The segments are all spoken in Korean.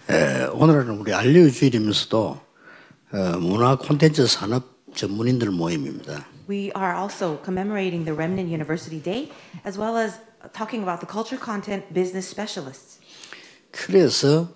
오늘은 우리 알리오 주일이면서도 문화 콘텐츠 산업 전문인들 모임입니다. We are also commemorating the Remnant University Day, as well as talking about the culture content business specialists. 그래서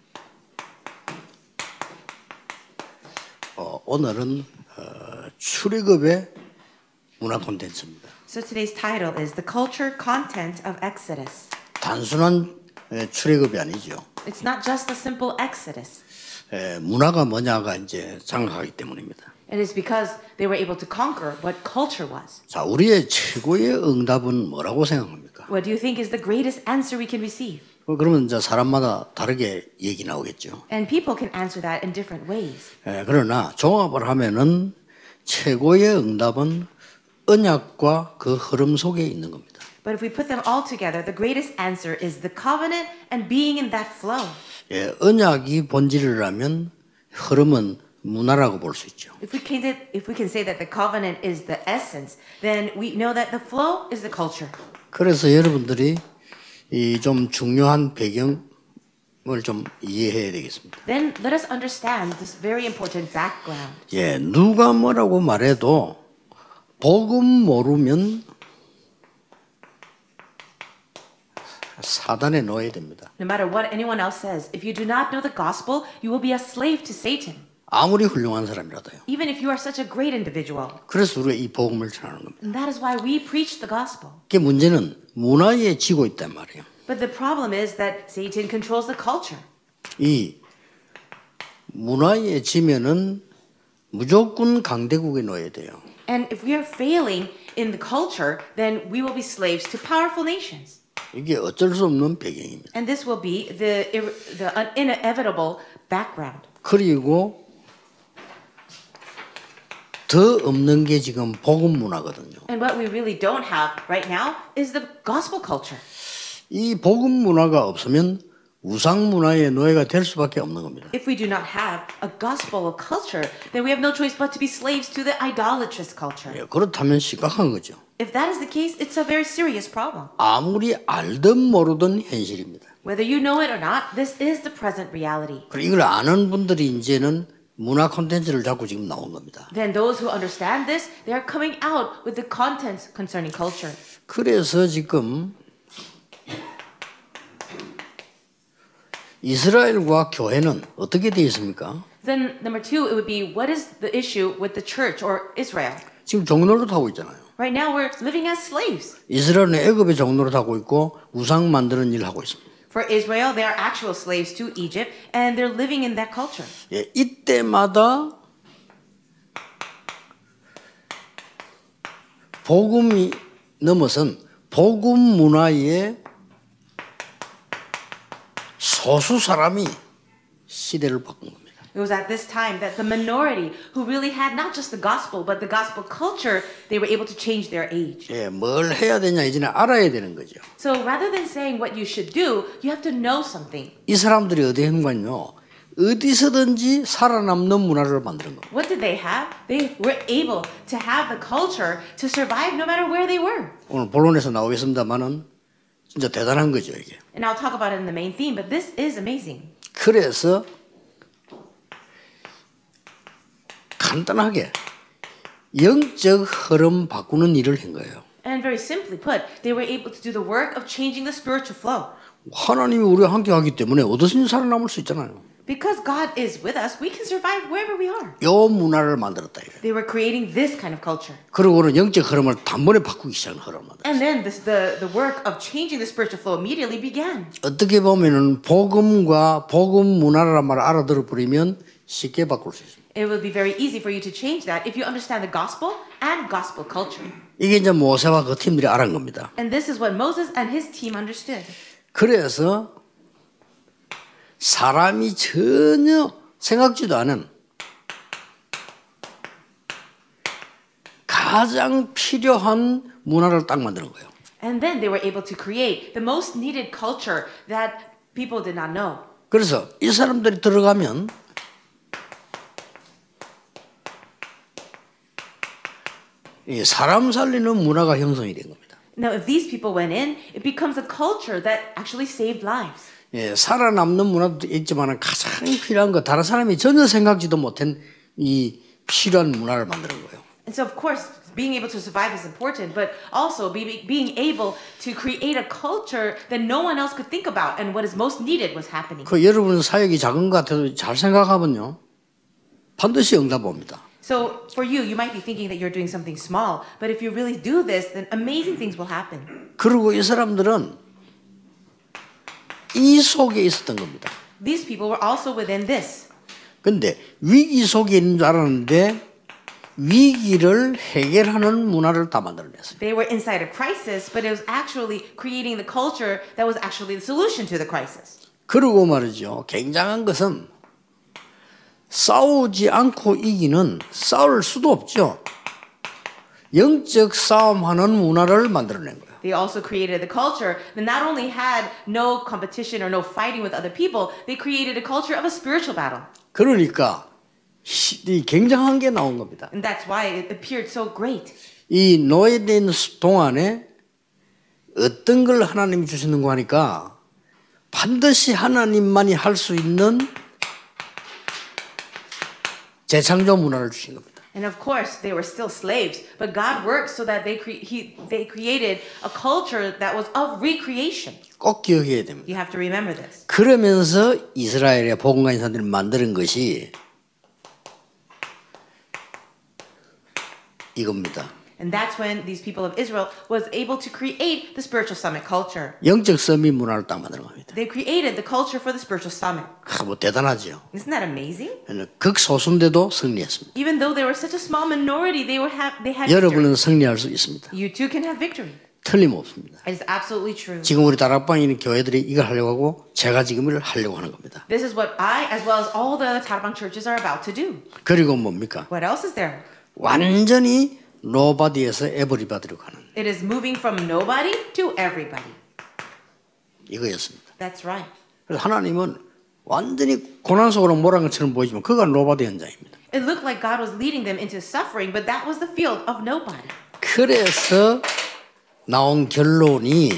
오늘은 출애굽의 문화 콘텐츠입니다. So today's title is The Culture Content of Exodus. 단순한 출애굽이 아니죠. It's not just a simple Exodus. 문화가 뭐냐가 이제 장악하기 때문입니다. It is because they were able to conquer what culture was. 자, 우리의 최고의 응답은 뭐라고 생각합니까? What do you think is the greatest answer we can receive? 그러면 이제 사람마다 다르게 얘기 나오겠죠. And people can answer that in different ways. 그러나 종합을 하면은 최고의 응답은 언약과 그 흐름 속에 있는 겁니다. But if we put them all together, the greatest answer is the covenant and being in that flow. 언약이 본질이라면 흐름은 문화라고 볼 수 있죠. If we can say that the covenant is the essence, then we know that the flow is the culture. 그래서 여러분들이 이 좀 중요한 배경을 좀 이해해야 되겠습니다. Then let us understand this very important background. 누가 뭐라고 말해도 복음 모르면 사단에 놓여야 됩니다. No matter what anyone else says, if you do not know the gospel, you will be a slave to Satan. 아무리 훌륭한 사람이라도요. Even if you are such a great individual. 그래서 우리가 이 복음을 전하는 겁니다. And that is why we preach the gospel. 그 문제는 문화에 지고 있단 말이에요. But the problem is that Satan controls the culture. 이 문화에 지면은 무조건 강대국에 놓여야 돼요. And if we are failing in the culture, then we will be slaves to powerful nations. 이게 어쩔 수 없는 배경입니다. And this will be the inevitable background. 그리고 더 없는 게 지금 복음 문화거든요. And what we really don't have right now is the gospel culture. 이 복음 문화가 없으면 우상 문화의 노예가 될 수밖에 없는 겁니다. If we do not have a gospel culture, then we have no choice but to be slaves to the idolatrous culture. 그렇다면 심각한 거죠. If that is the case, it's a very serious problem. 아무리 알든 모르든 현실입니다. Whether you know it or not, this is the present reality. 그리고 이걸 아는 분들이 이제는 문화 콘텐츠를 잡고 지금 나온 겁니다. Then those who understand this, they are coming out with the contents concerning culture. 그래서 지금 이스라엘과 교회는 어떻게 되어 있습니까? Then number two, it would be what is the issue with the church or Israel? 지금 종노릇 하고 있잖아요. Right now we're living as slaves. 이스라엘은 애굽의 종노릇 하고 있고 우상 만드는 일을 하고 있습니다. For Israel, they are actual slaves to Egypt, and they're living in that culture. 이때마다 복음이 넘어선 복음 문화의 소수 사람이 시대를 바꾼 겁니다. It was at this time that the minority who really had not just the gospel, but the gospel culture, they were able to change their age. 뭘 해야 되냐 이제는 알아야 되는 거죠. So rather than saying what you should do, you have to know something. 이 사람들이 어디 한 거냐요? 어디서든지 살아남는 문화를 만드는 겁니다. What did they have? They were able to have the culture to survive no matter where they were. 오늘 본론에서 나오겠습니다만은 진짜 대단한 거죠 이게. And I'll talk about it in the main theme, but this is amazing. 그래서 간단하게 영적 흐름 바꾸는 일을 한 거예요. And very simply put, they were able to do the work of changing the spiritual flow. 하나님이 우리와 함께 하기 때문에 어디서든지 살아남을 수 있잖아요. Because God is with us, we can survive wherever we are. 요 문화를 만들었다 이거예요. They were creating this kind of culture. 그리고는 영적 흐름을 단번에 바꾸기 시작한 흐름입니다. And then the work of changing the spiritual flow immediately began. 어떻게 보면은 복음과 복음 문화라는 말을 알아들어 버리면 쉽게 바꿀 수 있습니다. It will be very easy for you to change that if you understand the gospel and gospel culture. 이게 이제 모세와 그 팀들이 알은 겁니다. And this is what Moses and his team understood. 그래서 사람이 전혀 생각지도 않은 가장 필요한 문화를 딱 만드는 거예요. And then they were able to create the most needed culture that people did not know. 그래서 이 사람들이 들어가면 이 사람 살리는 문화가 형성이 된 겁니다. Now, if these people went in, it becomes a culture that actually saved lives. 예, 살아남는 문화도 있지만 가장 필요한 거 다른 사람이 전혀 생각지도 못한 이 필요한 문화를 만드는 거예요. And so, of course, being able to survive is important, but also being able to create a culture that no one else could think about, and what is most needed was happening. 그 여러분 사역이 작은 것 같아도 잘 생각하면요, 반드시 응답 옵니다. So for you, you might be thinking that you're doing something small, but if you really do this, then amazing things will happen. 그리고 이 사람들은 이 속에 있었던 겁니다. These people were also within this. 근데 위기 속에 있는 줄 알았는데 위기를 해결하는 문화를 다 만들어냈어요. They were inside a crisis, but it was actually creating the culture that was actually the solution to the crisis. 그리고 말이죠. 굉장한 것은 싸우지 않고 이기는 싸울 수도 없죠. 영적 싸움하는 문화를 만들어낸 거예요. They also created the culture that not only had no competition or no fighting with other people, they created a culture of a spiritual battle. 그러니까 이 굉장한 게 나온 겁니다. And that's why it appeared so great. 이 노예된 동안에 어떤 걸 하나님이 주시는가 하니까 반드시 하나님만이 할 수 있는 재창조 문화를 주신 겁니다. And of course, they were still slaves, but God worked so that they created a culture that was of recreation. 꼭 기억해야 됩니다. You have to remember this. 그러면서 이스라엘의 복음가인 사람들이 만드는 것이 이겁니다. And that's when these people of Israel was able to create the spiritual summit culture. 영적 서밋 문화를 딱 만드는 겁니다. They created the culture for the spiritual summit. 뭐 대단하죠. Isn't that amazing? 극소수인데도 승리했습니다. Even though they were such a small minority, they had victory. 여러분은 승리할 수 있습니다. You too can have victory. 틀림없습니다. It is absolutely true. 지금 우리 다락방에 있는 교회들이 이걸 하려고 하고 제가 지금 이걸 하려고 하는 겁니다. This is what I, as well as all the other Tarabang churches, are about to do. 그리고 뭡니까? What else is there? 완전히 노바디에서 에버리바디로 가는 It is moving from nobody to everybody. 이거였습니다. That's right. 그래서 하나님은 완전히 고난 속으로 몰아간 것처럼 보이지만 그가 노바디 현장입니다. It looked like God was leading them into suffering, but that was the field of nobody. 그래서 나온 결론이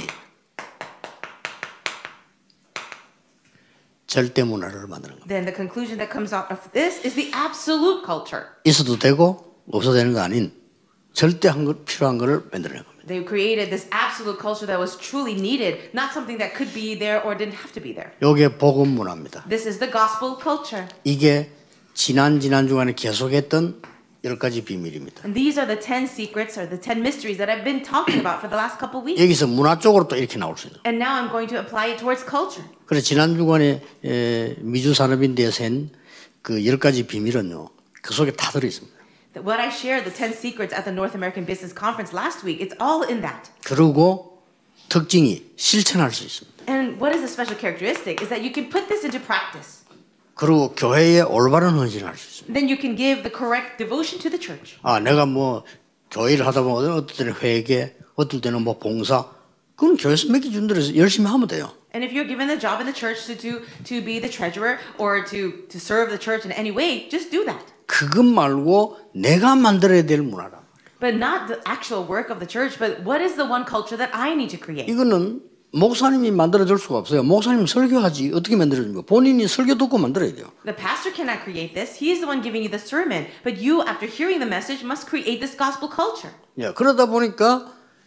절대 문화를 만드는 겁니다. Then the conclusion that comes out of this is the absolute culture. 있어도 되고 없어도 되는 거 아닌 절대 필요한 거를 만들어낸 겁니다. They created this absolute culture that was truly needed, not something that could be there or didn't have to be there. 이게 복음 문화입니다. This is the gospel culture. 이게 지난 주간에 계속했던 10가지 비밀입니다. And these are the 10 secrets or the 10 mysteries that I've been talking about for the last couple of weeks. 여기서 문화 쪽으로 또 이렇게 나올 수 있는. And now I'm going to apply it towards culture. 그래서 지난 주간에 미주 산업인대에서 그 10가지 비밀은요. 그 속에 다 들어 있습니다. What I shared, the 10 secrets at the North American Business Conference last week, it's all in that. 그리고 특징이 실천할 수 있습니다. And what is the special characteristic is that you can put this into practice. 그리고 교회에 올바른 헌신을 할 수 있습니다. Then you can give the correct devotion to the church. 아, 내가 뭐 교회를 하다 보면 어떨 때는 회계, 어떨 때는 뭐 봉사, 그건 교회에서 맡겨준 대로 열심히 하면 돼요. And if you're given the job in the church to be the treasurer or to serve the church in any way, just do that. 그것 말고 내가 만들어야 될 문화라. But not the actual work of the church, but what is the one culture that I need to create? 이거는 목사님이 만들어줄 수가 없어요. 목사님 설교하지 어떻게 만들어줍니까? 본인이 설교 듣고 만들어야 돼요. The pastor cannot create this. He is the one giving you the sermon. But you, after hearing the message, must create this gospel culture. 예, 그러다 보니까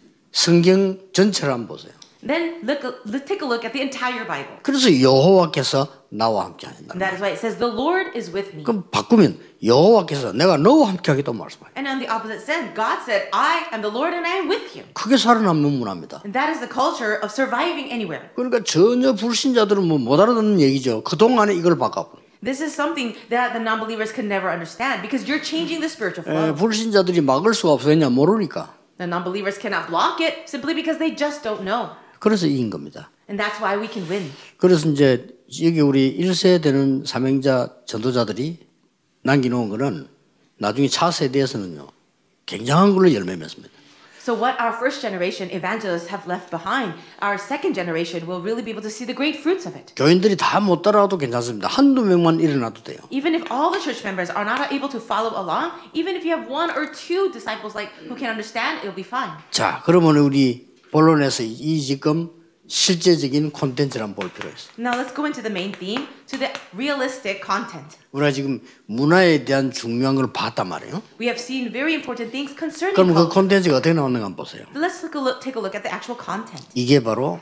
성경 전체를 한번 보세요. Then take a look at the entire Bible. 그래서 여호와께서 나와 함께 하신다. And that is why it says, the Lord is with me. 그럼 바꾸면 여호와께서 내가 너와 함께 하겠다고 말씀해요. And on the opposite sense, God said, I am the Lord and I am with you. 그게 살아남는 문화입니다. And that is the culture of surviving anywhere. 그러니까 전혀 불신자들은 뭐 못 알아듣는 얘기죠. 그동안에 이걸 바꿔. This is something that the non-believers can never understand because you're changing the spiritual flow. 불신자들이 막을 수가 없어요. 왜냐 모르니까. The non-believers cannot block it simply because they just don't know. 그래서 이긴 겁니다. And that's why we can win. 그래서 이제 여기 우리 1세 되는 사명자 전도자들이 남겨놓은 거는 나중에 차세대에서는요. 굉장한 걸로 열매 맺습니다. So what our first generation evangelists have left behind, our second generation will really be able to see the great fruits of it. 교인들이 다 못 따라와도 괜찮습니다. 한두 명만 일어나도 돼요. Even if all the church members are not able to follow along, even if you have one or two disciples like who can understand, it'll be fine. 자, 그러면 우리 본론에서 이 지금 실제적인 콘텐츠를 한번 볼 필요가 있어요. Now let's go into the main theme, to the realistic content. 우리가 지금 문화에 대한 중요한 걸 봤단 말이에요. We have seen very important things concerning 그럼 그 culture. 콘텐츠가 어떻게 나오는가 한번 보세요. But let's take a look at the actual content. 이게 바로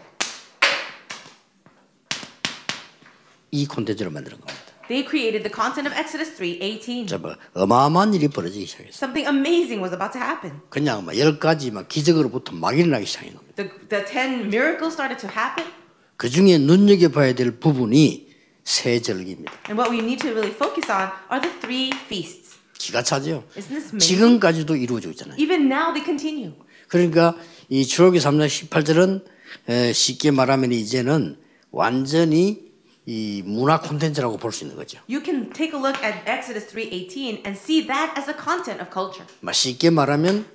이 콘텐츠를 만드는 겁니다. They created the content of Exodus 3:18. 자, 뭐 어마어마한 일이 벌어지기 시작했어요. Something amazing was about to happen. 그냥 막 10가지 막 기적으로부터 막 일어나기 시작한 겁니다. The 10 miracles started to happen. 그 중에 눈여겨봐야 될 부분이 세 절기입니다. And what we need to really focus on are the 3 feasts. 기가 차죠. Isn't this amazing? 지금까지도 이루어지고 있잖아요. Even now they continue. 그러니까 이 출애굽기 3장 18절은 쉽게 말하면 이제는 완전히 이 문화 콘텐츠라고 볼 수 있는 거죠. You can take a look at Exodus 3:18 and see that as a content of culture. 쉽게 말하면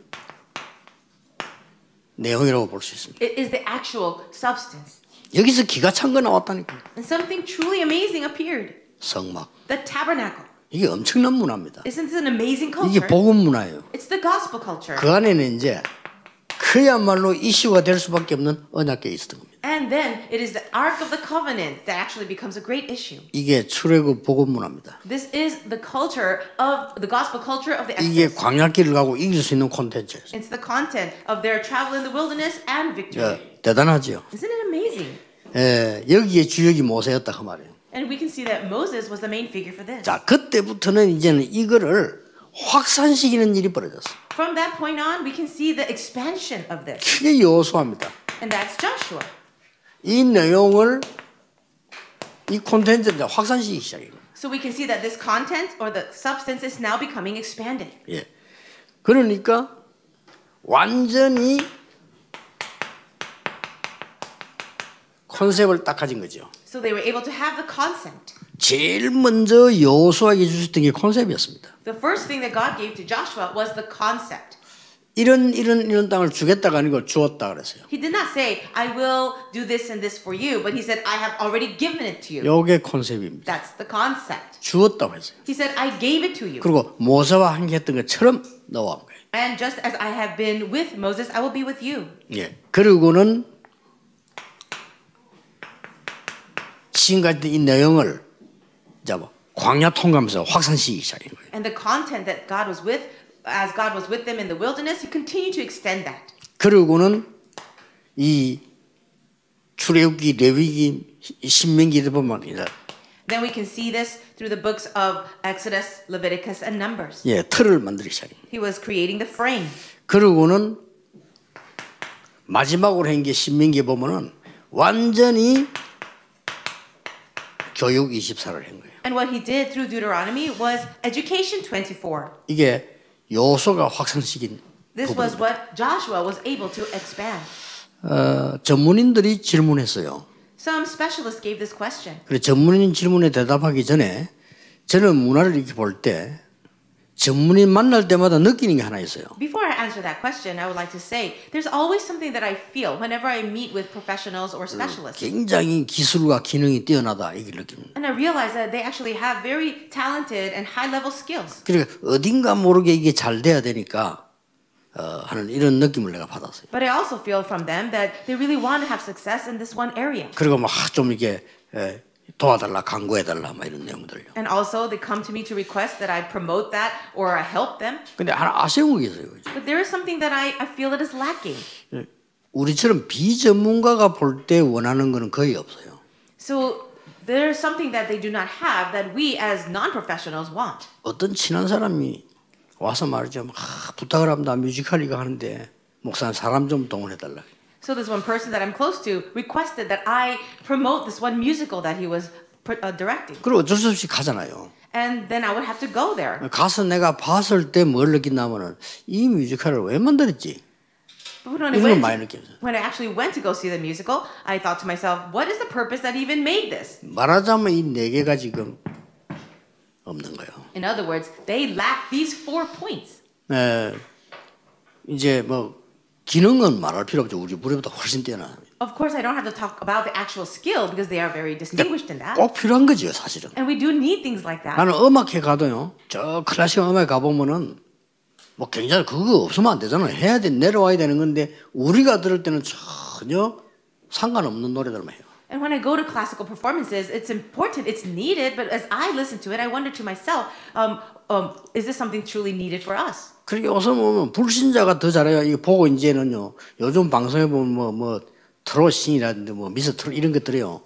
내용이라고 볼 수 있습니다. It is the actual substance. 여기서 기가 찬 거 나왔다니까. And something truly amazing appeared. 성막. The tabernacle. 이게 엄청난 문화입니다. Isn't this an amazing 이게 culture? 복음 문화예요. It's the gospel culture. 그 안에는 이제 그야말로 이슈가 될 수밖에 없는 언약궤가 있었던 겁니다. And then it is the Ark of the Covenant that actually becomes a great issue. 이게 출애굽 복음 문화입니다. This is the culture of the gospel culture of the 이게 Exodus. 광야길을 가고 이길 수 있는 콘텐츠예요. It's the content of their travel in the wilderness and victory. 대단하죠. Isn't it amazing? 여기에 주역이 모세였다 그 말이에요. And we can see that Moses was the main figure for this. 자, 그때부터는 이제는 이거를 확산시키는 일이 벌어졌어요. From that point on, we can see the expansion of this. 그게 여호수아입니다. And that's Joshua. 이 내용을 이 콘텐츠를 확산시키기 시작해요. So we can see that this content or the substance is now becoming expanded. 예. 그러니까 완전히 컨셉을 딱 가진 거죠. So they were able to have the concept. 제일 먼저 여호수아에게 주셨던 게 컨셉이었습니다. The first thing that God gave to Joshua was the concept. 이런 땅을 주겠다가 아니고 주었다 그랬어요. He did not say, I will do this and this for you, but he said, I have already given it to you. 요게 컨셉입니다. That's the concept. 주었다고 했어요. He said, I gave it to you. 그리고 모세와 함께 했던 것처럼 넣어온 거예요. And just as I have been with Moses, I will be with you. 예. 그리고는 지금까지 이 내용을 이제 뭐 광야 통과하면서 확산시키기 시작한 거예요. And the content that God was with, as God was with them in the wilderness, He continued to extend that. 그리고는 이 출애굽기, 레위기, 신명기를 보면 Then we can see this through the books of Exodus, Leviticus, and Numbers. 예, 틀을 만들기 시작해요. He was creating the frame. 그리고는 마지막으로 한 게 신명기에 보면은 완전히 교육 24를 한 거예요. And what he did through Deuteronomy was Education 24. 이게 여호수아가 확산시킨 This was 부분입니다. what Joshua was able to expand. 전문인들이 질문했어요. Some specialists gave this question. 그래 전문인 질문에 대답하기 전에 저는 문화를 이렇게 볼 때 전문인 만날 때마다 느끼는 게 하나 있어요. Before I answer that question, I would like to say there's always something that I feel whenever I meet with professionals or specialists. 굉장히 기술과 기능이 뛰어나다 이걸 느낍니다. And I realize that they actually have very talented and high-level skills. 그러니까 어딘가 모르게 이게 잘 돼야 되니까 하는 이런 느낌을 내가 받았어요. But I also feel from them that they really want to have success in this one area. 그리고 막 좀 이게 도와달라, 강구해달라 막 이런 내용들요. And also they come to me to request that I promote that or I help them. 근데 하나 아쉬운 게 있어요. But there is something that I feel that is lacking. 우리처럼 비전문가가 볼 때 원하는 거는 거의 없어요. So there is something that they do not have that we as non-professionals want. 어떤 친한 사람이 와서 말이죠. 부탁을 합니다. 뮤지컬이가 하는데 목사님 사람 좀 동원해달라. So this one person that I'm close to requested that I promote this one musical that he was directing. 그리고 어쩔 수 없이 가잖아요. And then I would have to go there. 가서 내가 봤을 때 뭘 느낀다면은 이 뮤지컬을 왜 만들었지? But 이런 걸 많이 느꼈어요. when I actually went to go see the musical, I thought to myself, what is the purpose that even made this? 말하자면 이 네 개가 지금 없는 거예요. In other words, they lack these 4 points. 이제 뭐 기능은 말할 필요 없죠. 우리보다 훨씬 뛰어납니다. Of course, I don't have to talk about the actual skill because they are very distinguished in that. 꼭 필요한 거죠, 사실은. And we do need things like that. 나는 음악회 가도요. 저 클래식 음악회 가보면은 뭐 굉장히 그거 없으면 안 되잖아요. 해야 돼, 내려와야 되는 건데 우리가 들을 때는 전혀 상관없는 노래들만 해요. And when I go to classical performances, it's important, it's needed, but as I listen to it, I wonder to myself, is this something truly needed for us? 그리고 요즘 보면 불신자가 더 잘해요. 이거 보고 이제는요. 요즘 방송에 보면 뭐 트롯신이라든지 뭐 미스 트롯 이런 것들이요.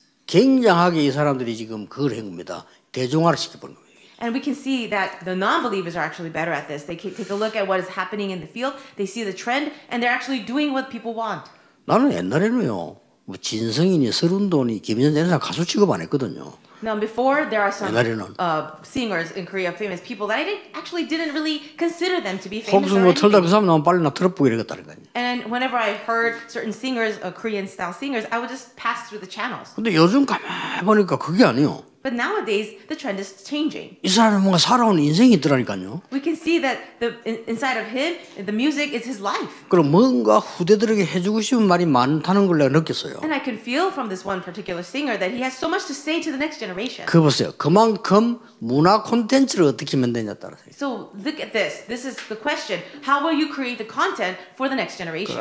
굉장하게 이 사람들이 지금 그걸 한 겁니다. 대중화를 시켜버린 겁니다. And we can see that the non-believers are actually better at this. They can take a look at what is happening in the field, they see the trend, and they're actually doing what people want. 나는 옛날에는요. 뭐 진성인이 서른돈이 김현정 이런 사람 가수 취급 안 했거든요. Now, before, there are some 옛날에는. singers in Korea, famous people that I actually didn't really consider them to be famous 혹시 or 뭐 털다 anything. 그 사람 나오면 빨리 나 트롯 보고 이러겠다니까요. And whenever I heard certain singers, Korean-style singers, I would just pass through the channels. 근데 요즘 가만히 보니까 그게 아니에요. But nowadays, the trend is changing. 이 사람은 뭔가 살아온 인생이 있더라니까요. We can see that inside of him, the music is his life. 그럼 뭔가 후대들에게 해주고 싶은 말이 많다는 걸 내가 느꼈어요. And I can feel from this one particular singer that he has so much to say to the next generation. 그 보세요. 그만큼 문화 콘텐츠를 어떻게 만드냐에 따라서. So look at this. This is the question. How will you create the content for the next generation?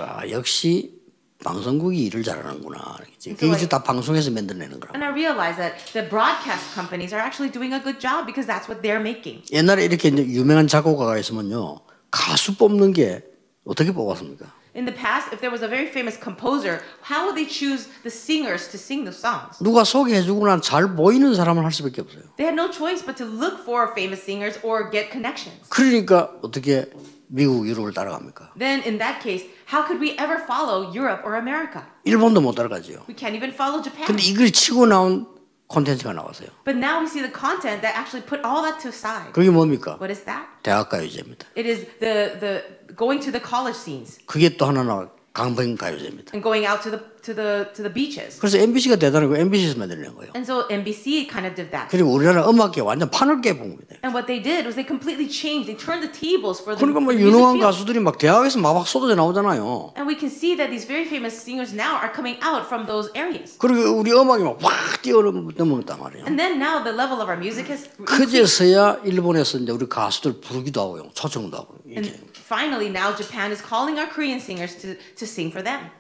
역시 방송국이 일을 잘하는구나. 그게 이제 다 방송에서 만들어내는 거라. And I realize that the broadcast companies are actually doing a good job because that's what they're making. 옛날에 이렇게 이제 유명한 작곡가가 있으면요. 가수 뽑는 게 어떻게 뽑았습니까? In the past, if there was a very famous composer, how would they choose the singers to sing the songs? 누가 소개해주거나 잘 보이는 사람을 할 수밖에 없어요. They had no choice but to look for famous singers or get connections. 그러니까 어떻게 미국, 유럽을 따라갑니까? Then in that case, how could we ever follow Europe or America? 일본도 못 따라가죠. We can't even follow Japan. 근데 이걸 치고 나온 콘텐츠가 나왔어요. But now we see the content that actually put all that to side. 그게 뭡니까? What is that? 대학가요제입니다. It is the going to the college scenes 그게 또 하나 나와 강변가요제입니다. and going out to the beaches. 그래서 MBC가 대단하고 MBC에서 만들는 거예요. And so NBC kind of did that. 그리고 우리나라 음악계 완전 판을 깨본 겁니다. And what they did was they completely changed. They turned the tables for the, 그러니까 뭐 for the music 유능한 field. 가수들이 막 대학에서 막 쏟아져 나오잖아요. And we can see that these very famous singers now are coming out from those areas. 그리고 우리 음악이 막 확 뛰어넘었단 말이에요. And then now the level of our music has increased. 그제서야 일본에서 이제 우리 가수들 부르기도 하고요, 초청도 하고 And 이렇게. finally now Japan is calling our Korean singers to sing for them.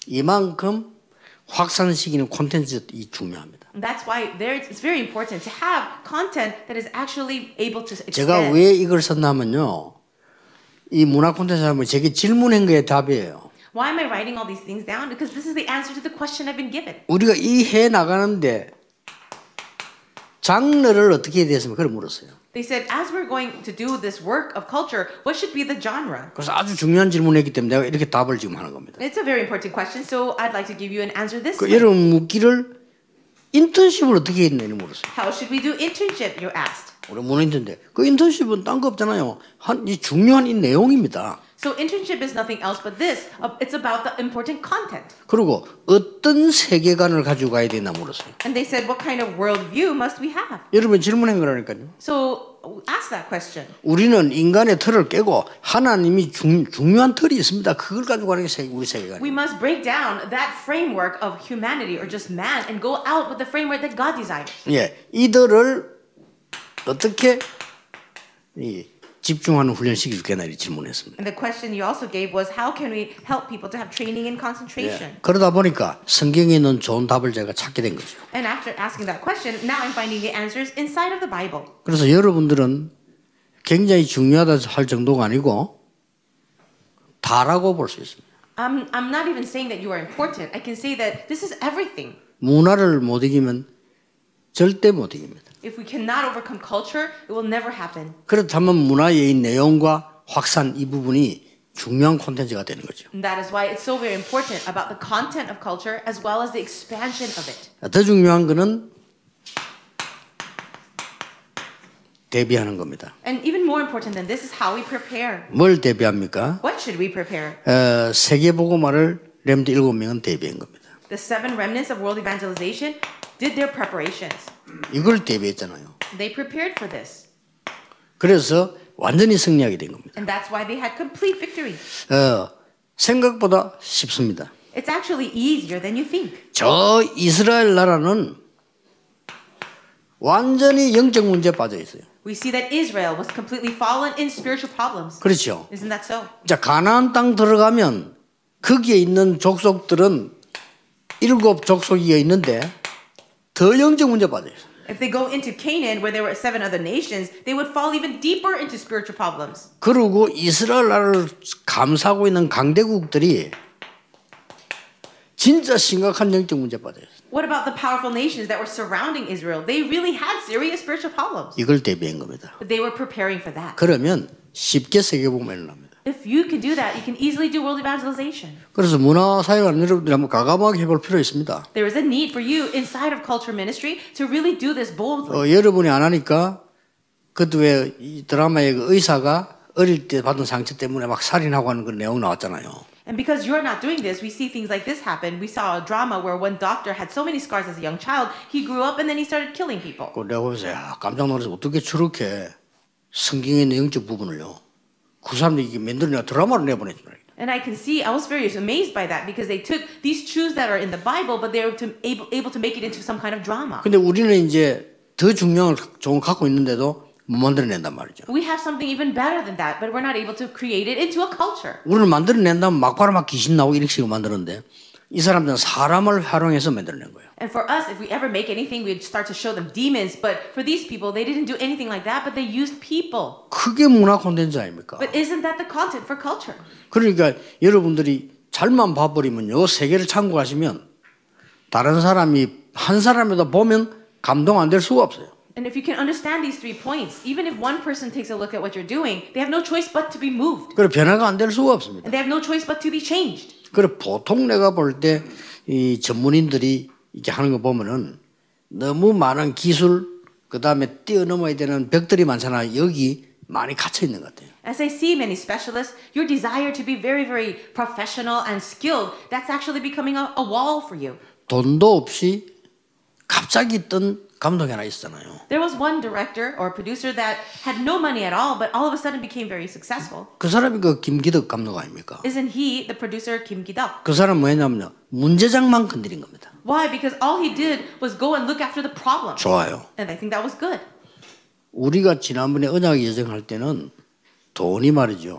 이만큼 확산시키는 콘텐츠이 중요합니다. And that's why it's very important to have content that is actually able to 제가 extend. 왜 이걸 썼냐면요, 이 문화 콘텐츠 하면 제게 질문한 거에 답이에요. Why am I writing all these things down? Because this is the answer to the question I've been given. 우리가 이 해 나가는데 장르를 어떻게 해야 되겠습니까? 그걸 물었어요. They said, as we're going to do this work of culture, what should be the genre? 그래서 아주 중요한 질문이기 때문에 내가 이렇게 답을 지금 하는 겁니다. It's a very important question, so I'd like to give you an answer this 그 way. 여러분 묻기를 인턴십을 어떻게 했느냐 물었어요. How should we do internship, you asked. 우리 문화인턴인데 그 인턴십은 딴 거 없잖아요. 이 중요한 이 내용입니다. So internship is nothing else but this. It's about the important content. 그리고 어떤 세계관을 가지고 가야 되나 물었어요. And they said, what kind of worldview must we have? 여러분 질문한 거라니까요. So ask that question. 우리는 인간의 틀을 깨고 하나님이 중요한 틀이 있습니다. 그걸 가지고 가는 게 우리 We 세계관이에요. must break down that framework of humanity or just man and go out with the framework that God desires. 예, 이들을 어떻게 집중하는 훈련 시켜줄게나 이렇게 질문했습니다. And the question you also gave was, how can we help people to have training and concentration? 그러다 보니까 성경에 있는 좋은 답을 제가 찾게 된 거죠. And after asking that question, now I'm finding the answers inside of the Bible. 그래서 여러분들은 굉장히 중요하다 할 정도가 아니고 다라고 볼 수 있습니다. I'm not even saying that you are important. I can say that this is everything. 문화를 못 이기면 절대 못 이깁니다. If we cannot overcome culture, it will never happen. 그렇다면 문화의 내용과 확산 이 부분이 중요한 콘텐츠가 되는 거죠. And that is why it's so very important about the content of culture as well as the expansion of it. 더 중요한 거는 대비하는 겁니다. And even more important than this is how we prepare. 뭘 대비합니까? What should we prepare? 세계복음화를 렘드 7명은 대비한 겁니다. The 7 remnants of world evangelization did their preparations. 이걸 대비했잖아요. They prepared for this. 그래서 완전히 승리하게 된 겁니다. And that's why they had complete victory. 생각보다 쉽습니다. It's actually easier than you think. 저 이스라엘 나라는 완전히 영적 문제에 빠져 있어요. We see that Israel was completely fallen in spiritual problems. 그렇죠. Isn't that so? 자, 가나안 땅 들어가면 거기에 있는 족속들은 일곱 족속이 있는데 더 영적 문제 빠져요. If they go into Canaan, where there were 7 other nations, they would fall even deeper into spiritual problems. 그리고 이스라엘 나라를 감싸고 있는 강대국들이 진짜 심각한 영적 문제 빠져요. What about the powerful nations that were surrounding Israel? They really had serious spiritual problems. 이걸 대비한 겁니다. But they were preparing for that. 그러면 쉽게 세계복음을 납니다. If you can do that, you can easily do world evangelization. 그래서 문화사회관 여러분들이 한번 과감하게 해볼 필요 있습니다. There is a need for you inside of culture ministry to really do this boldly. 여러분이 안 하니까 그것도 왜 이 드라마의 그 의사가 어릴 때 받은 상처 때문에 막 살인하고 하는 그런 내용 나왔잖아요. And because you're not doing this, we see things like this happen. We saw a drama where one doctor had so many scars as a young child, he grew up and then he started killing people. 그 내가 보면서 야, 깜짝 놀라서 어떻게 저렇게 성경의 영적 부분을요. 그 사람들이 이게 만들어내가 드라마를 내보내주더라. And I can see, I was very amazed by that because they took these truths that are in the Bible, but they were able to make it into some kind of drama. 근데 우리는 이제 더 중요한 걸 갖고 있는데도 못 만들어낸단 말이죠. We have something even better than that, but we're not able to create it into a culture. 우리는 만들어낸다면 막바로 막 귀신 나오고 이런 식으로 만드는데 이 사람들은 사람을 활용해서 만들어낸 거예요. And for us, if we ever make anything, we'd start to show them demons. But for these people, they didn't do anything like that, but they used people. 그게 문화 콘텐츠 아닙니까? But isn't that the content for culture? 그러니까 여러분들이 잘만 봐버리면요. 세계를 참고하시면 다른 사람이 한 사람이라도 보면 감동 안 될 수가 없어요. And if you can understand these 3 points, even if one person takes a look at what you're doing, they have no choice but to be moved. 그래 변화가 안 될 수가 없습니다. And they have no choice but to be changed. 그래 보통 내가 볼 때 이 전문인들이 이렇게 하는 거 보면은 너무 많은 기술 그 다음에 뛰어넘어야 되는 벽들이 많잖아요. 여기 많이 갇혀 있는 것 같아요. As I see many specialists, your desire to be very, very professional and skilled, that's actually becoming a wall for you. 돈도 없이 갑자기 뜬 감독이 하나 있잖아요. There was one director or producer that had no money at all, but all of a sudden became very successful. 그 사람이 그 김기덕 감독 아닙니까? Isn't he the producer Kim Ki-duk? 그 사람 뭐냐면요. 문제장만 건드린 겁니다. Why? Because all he did was go and look after the problem. 좋아요. And I think that was good. 우리가 지난번에 언약 예정할 때는 돈이 말이죠.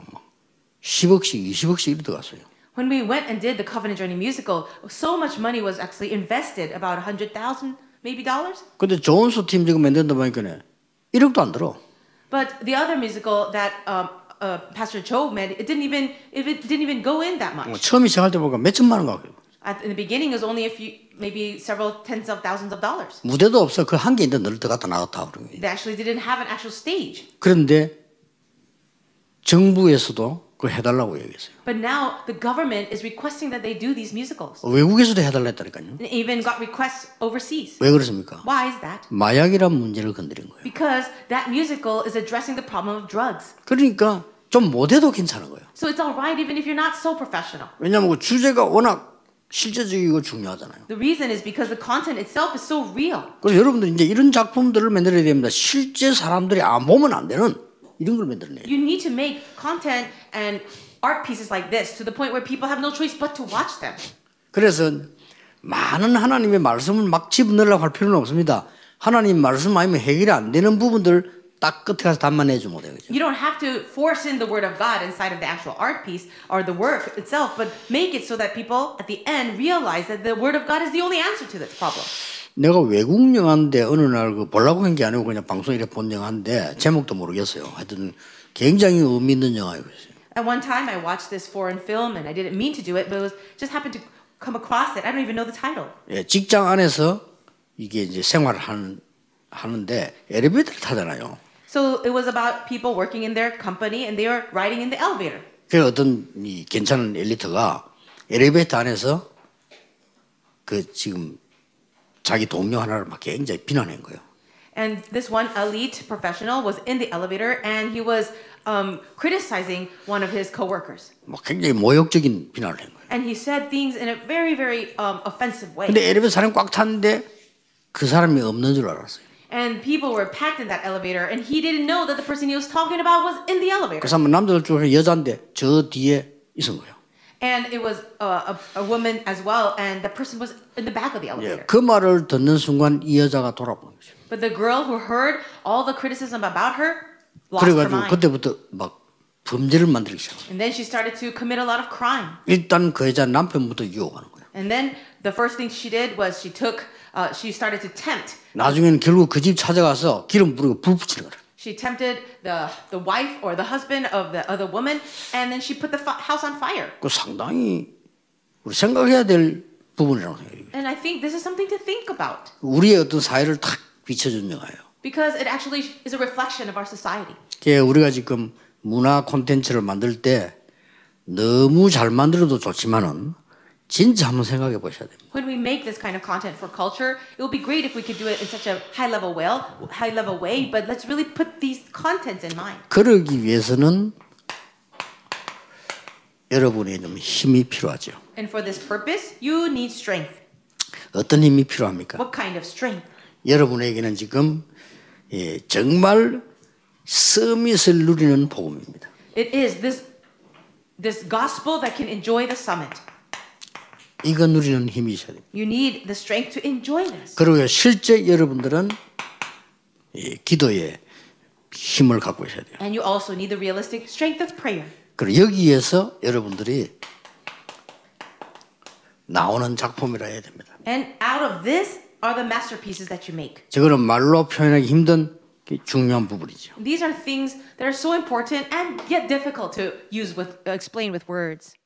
10억씩, 20억씩 이렇게 들어갔어요. When we went and did the Covenant Journey musical, so much money was actually invested, about $100,000 maybe dollars. 근데 존스 팀 지금 만든다 보니까 1억도 안 들어. But the other musical that Pastor Joe made, it didn't even go in that much. 처음에 시작할 때 보니까 몇 천만 원 가고. In the beginning, it was only a few, maybe several tens of thousands of dollars. 무대도 없어. 그 한 개 있는데 늘 들어갔다 나갔다 그런 거예요. They actually didn't have an actual stage. 그런데 정부에서도 그걸 해달라고 얘기했어요. But now the government is requesting that they do these musicals. 외국에서도 해달라 했다니까요. And even got requests overseas. 왜 그렇습니까? Why is that? 마약이란 문제를 건드린 거예요. Because that musical is addressing the problem of drugs. 그러니까 좀 못해도 괜찮은 거예요. So it's all right even if you're not so professional. 왜냐하면 그 주제가 워낙 실제적이고 중요하잖아요. The reason is because the content itself is so real. 그래서 여러분들 이제 이런 작품들을 만들어야 됩니다. 실제 사람들이 안 보면 안 되는 이런 걸 만들어내요. You need to make content and art pieces like this to the point where people have no choice but to watch them. 그래서 많은 하나님의 말씀을 막 집어넣으려고 할 필요는 없습니다. 하나님 말씀 아니면 해결이 안 되는 부분들 딱 끝에 가서 답만 내주면 돼요. You don't have to force in the word of God inside of the actual art piece or the work itself, but make it so that people at the end realize that the word of God is the only answer to this problem. 내가 외국 영화인데 어느 날 그 보려고 한 게 아니고 그냥 방송에 본 영화인데 제목도 모르겠어요. 하여튼 굉장히 의미 있는 영화였어요. At one time, I watched this foreign film, and I didn't mean to do it, but it was just happened to come across it. I don't even know the title. 예, 직장 안에서 이게 이제 생활을 하는데 엘리베이터를 타잖아요. So it was about people working in their company, and they were riding in the elevator. 그 어떤 이 괜찮은 엘리트가 엘리베이터 안에서 그 지금 자기 동료 하나를 막 굉장히 비난한 거예요. And this one elite professional was in the elevator, and he was criticizing one of his coworkers. 막 굉장히 모욕적인 비난을 한 거예요. And he said things in a very, very offensive way. 근데 엘리베이터 사람이 꽉 탔는데 그 사람이 없는 줄 알았어요. And people were packed in that elevator, and he didn't know that the person he was talking about was in the elevator. 그 사람은 남자들 중에 여자인데 저 뒤에 있은 거예요. And it was a woman as well, and the person was in the back of the elevator. 그 말을 듣는 순간 이 여자가 돌아보는 거죠. But the girl who heard all the criticism about her lost her 그래가지고 mind. 그때부터 막 범죄를 만들기 시작해요. And then she started to commit a lot of crime. 일단 그 여자 남편부터 유혹하는 거예요. And then The first thing she did was she started to tempt. 나중에는 결국 그 집 찾아가서 기름 부르고 불 붙이는 거라. She tempted the wife or the husband of the other woman, and then she put the house on fire. 그 상당히 우리 생각해야 될 부분이라고 생각해요. And I think this is something to think about 우리의 어떤 사회를 탁 비춰준 영화예요. because it actually is a reflection of our society. 우리가 지금 문화 콘텐츠를 만들 때 너무 잘 만들어도 좋지만은 진짜 한번 생각해 보셔야 됩니다. When we make this kind of content for culture, it would be great if we could do it in such a high level way, but let's really put these contents in mind. 그러기 위해서는 여러분의 좀 힘이 필요하죠. And for this purpose, you need strength. 어떤 힘이 필요합니까? What kind of strength? 여러분에게는 지금 정말 서밋을 누리는 복음입니다. It is this gospel that can enjoy the summit. 이거 누리는 힘이 있어야 됩니다. You need the strength to enjoy this. 그리고 실제 여러분들은 기도에 힘을 갖고 있어야 돼요. And you also need the realistic strength of prayer. 그리고 여기에서 여러분들이 나오는 작품이라 해야 됩니다. And out of this are the masterpieces that you make. 저거는 말로 표현하기 힘든 중요한 부분이죠. These are things that are so important and yet difficult to explain with words.